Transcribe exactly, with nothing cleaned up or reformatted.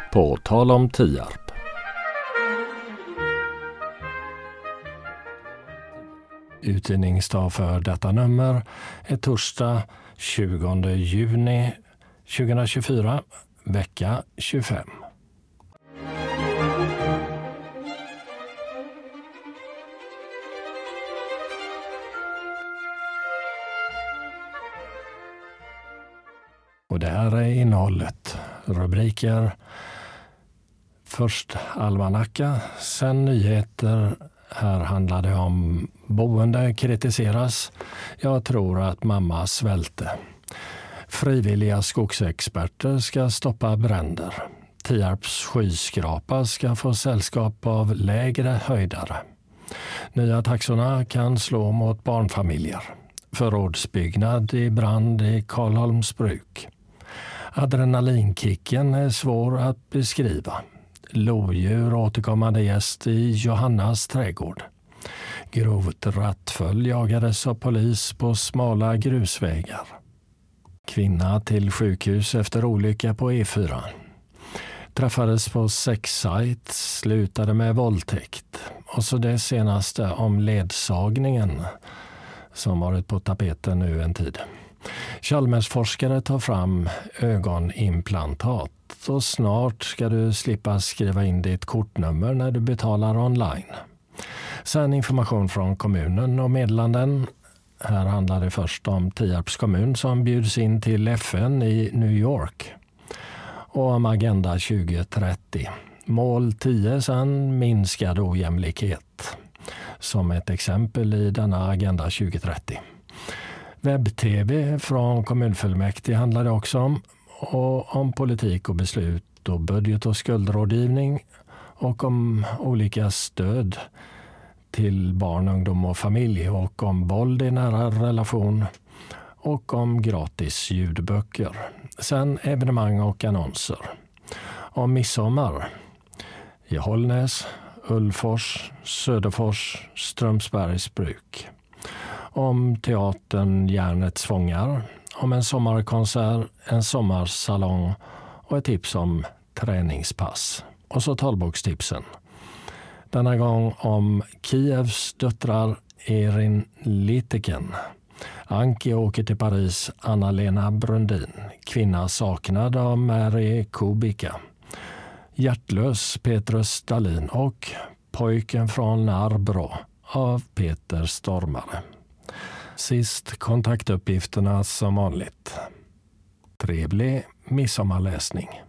På tal om Tierp. Utgivningsdag för detta nummer är torsdag tjugonde juni tjugohundratjugofyra, vecka tjugofem. Och det här är innehållet. Rubriker. Först almanacka, sen nyheter. Här handlar det om boende kritiseras. Jag tror att mamma svälte. Frivilliga skogsexperter ska stoppa bränder. Tierps skyskrapa ska få sällskap av lägre höjdare. Nya taxorna kan slå mot barnfamiljer. Förrådsbyggnad i brand i Karlholms bruk. Adrenalinkicken är svår att beskriva. Lodjur återkommande gäst i Johannas trädgård. Grovt rattfull jagades av polis på smala grusvägar. Kvinna till sjukhus efter olycka på E fyra. Träffades på sexsajt, slutade med våldtäkt. Och så det senaste om ledsagningen som varit på tapeten nu en tid. Chalmersforskare tar fram ögonimplantat och snart ska du slippa skriva in ditt kortnummer när du betalar online. Sen information från kommunen och meddelanden. Här handlar det först om Tierps kommun som bjuds in till F N i New York. Och om Agenda tjugo trettio. Mål tio sen minskad ojämlikhet. Som ett exempel i denna Agenda tjugo trettio. Webb-tv från kommunfullmäktige handlar det också om. Och om politik och beslut och budget- och skuldrådgivning. Och om olika stöd till barn, ungdom och familj. Och om våld i nära relation. Och om gratis ljudböcker. Sen evenemang och annonser. Om midsommar i Hållnäs, Ullfors, Söderfors, Strömsbergs bruk. Om teatern Järnets fångar, om en sommarkonsert, en sommarsalong och ett tips om träningspass. Och så talbokstipsen. Denna gång om Kievs döttrar Erin Liteken. Anki åker till Paris, Anna-Lena Brundin. Kvinna saknad av Mary Kubika. Hjärtlös Petrus Dahlin och Pojken från Narbro av Peter Stormare. Sist kontaktuppgifterna som vanligt. Trevlig midsommarläsning.